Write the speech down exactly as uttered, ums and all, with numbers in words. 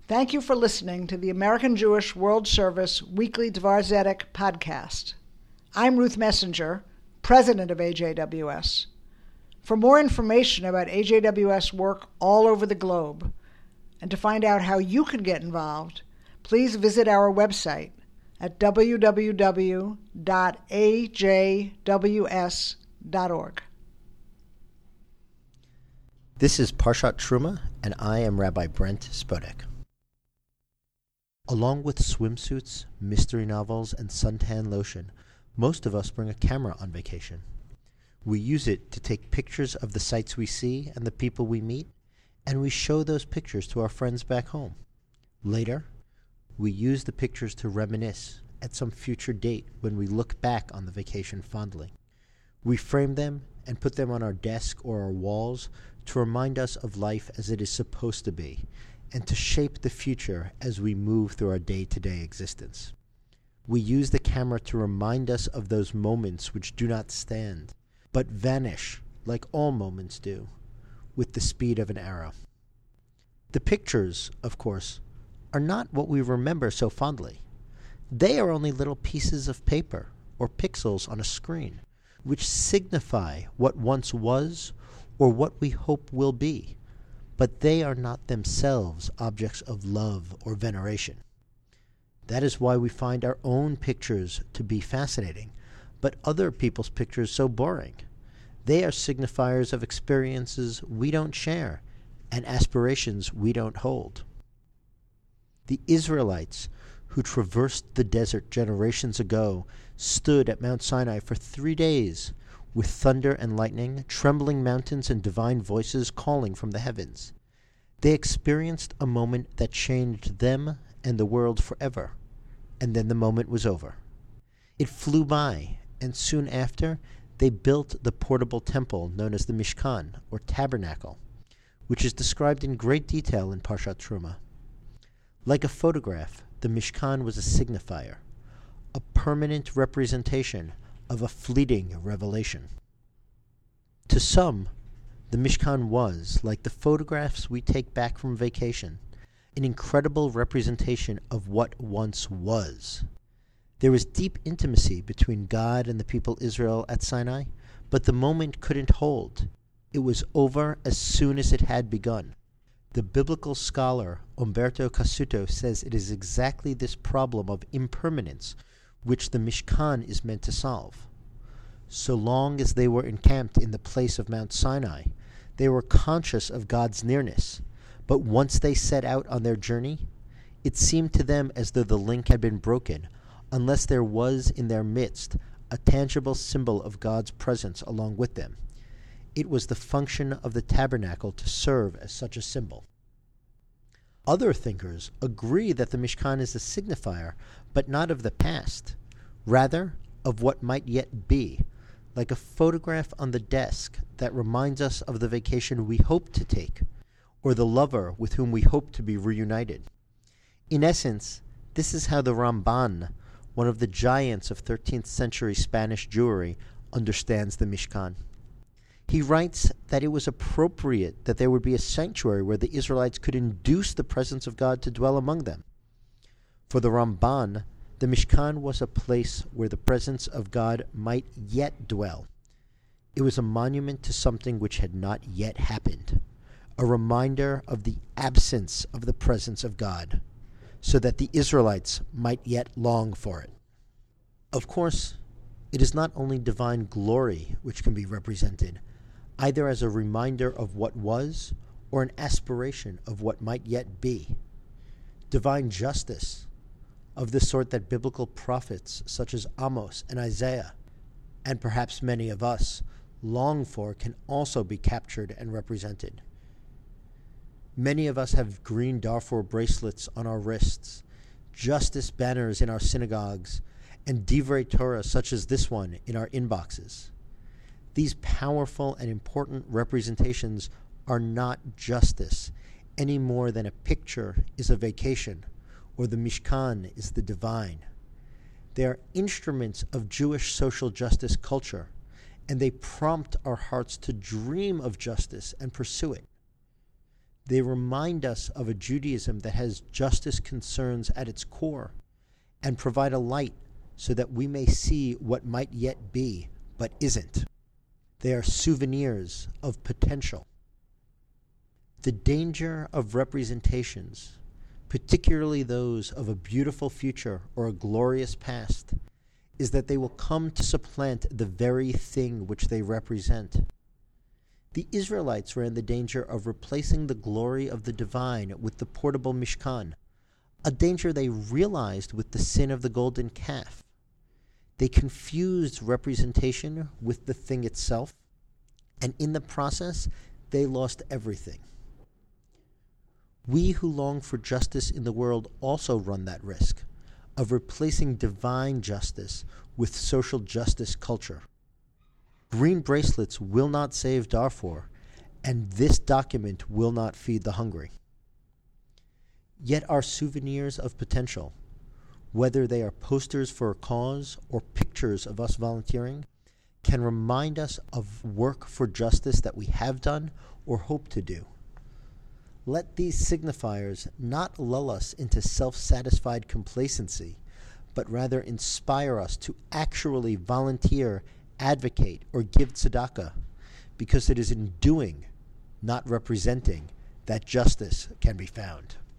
Thank you for listening to the American Jewish World Service Weekly Dvar Zedek podcast. I'm Ruth Messenger, president of A J W S. For more information about A J W S work all over the globe, and to find out how you can get involved, please visit our website at w w w dot a j w s dot org. This is Parshat Truma, and I am Rabbi Brent Spodek. Along with swimsuits, mystery novels, and suntan lotion, most of us bring a camera on vacation. We use it to take pictures of the sights we see and the people we meet, and we show those pictures to our friends back home. Later, we use the pictures to reminisce at some future date when we look back on the vacation fondly. We frame them and put them on our desk or our walls to remind us of life as it is supposed to be, and to shape the future as we move through our day-to-day existence. We use the camera to remind us of those moments which do not stand, but vanish like all moments do, with the speed of an arrow. The pictures, of course, are not what we remember so fondly. They are only little pieces of paper or pixels on a screen, which signify what once was or what we hope will be, but they are not themselves objects of love or veneration. That is why we find our own pictures to be fascinating, but other people's pictures so boring. They are signifiers of experiences we don't share and aspirations we don't hold. The Israelites who traversed the desert generations ago stood at Mount Sinai for three days with thunder and lightning, trembling mountains, and divine voices calling from the heavens. They experienced a moment that changed them and the world forever, and then the moment was over. It flew by, and soon after, they built the portable temple known as the Mishkan, or Tabernacle, which is described in great detail in Parshat Truma. Like a photograph, the Mishkan was a signifier, a permanent representation of a fleeting revelation. To some, the Mishkan was, like the photographs we take back from vacation, an incredible representation of what once was. There was deep intimacy between God and the people Israel at Sinai, but the moment couldn't hold. It was over as soon as it had begun. The biblical scholar Umberto Cassuto says it is exactly this problem of impermanence which the Mishkan is meant to solve. So long as they were encamped in the place of Mount Sinai, they were conscious of God's nearness, but once they set out on their journey, it seemed to them as though the link had been broken, unless there was in their midst a tangible symbol of God's presence along with them. It was the function of the tabernacle to serve as such a symbol. Other thinkers agree that the Mishkan is a signifier, but not of the past, rather of what might yet be, like a photograph on the desk that reminds us of the vacation we hope to take, or the lover with whom we hope to be reunited. In essence, this is how the Ramban, one of the giants of thirteenth century Spanish Jewry, understands the Mishkan. He writes that it was appropriate that there would be a sanctuary where the Israelites could induce the presence of God to dwell among them. For the Ramban, the Mishkan was a place where the presence of God might yet dwell. It was a monument to something which had not yet happened, a reminder of the absence of the presence of God, so that the Israelites might yet long for it. Of course, it is not only divine glory which can be represented, either as a reminder of what was or an aspiration of what might yet be. Divine justice, of the sort that biblical prophets such as Amos and Isaiah, and perhaps many of us, long for, can also be captured and represented. Many of us have green Darfur bracelets on our wrists, justice banners in our synagogues, and Divrei Torah such as this one in our inboxes. These powerful and important representations are not justice any more than a picture is a vacation or the Mishkan is the divine. They are instruments of Jewish social justice culture, and they prompt our hearts to dream of justice and pursue it. They remind us of a Judaism that has justice concerns at its core and provide a light so that we may see what might yet be, but isn't. They are souvenirs of potential. The danger of representations, particularly those of a beautiful future or a glorious past, is that they will come to supplant the very thing which they represent. The Israelites ran the danger of replacing the glory of the divine with the portable Mishkan, a danger they realized with the sin of the golden calf. They confused representation with the thing itself, and in the process, they lost everything. We who long for justice in the world also run that risk of replacing divine justice with social justice culture. Green bracelets will not save Darfur, and this document will not feed the hungry. Yet our souvenirs of potential, whether they are posters for a cause or pictures of us volunteering, can remind us of work for justice that we have done or hope to do. Let these signifiers not lull us into self-satisfied complacency, but rather inspire us to actually volunteer, advocate, or give tzedakah, because it is in doing, not representing, that justice can be found.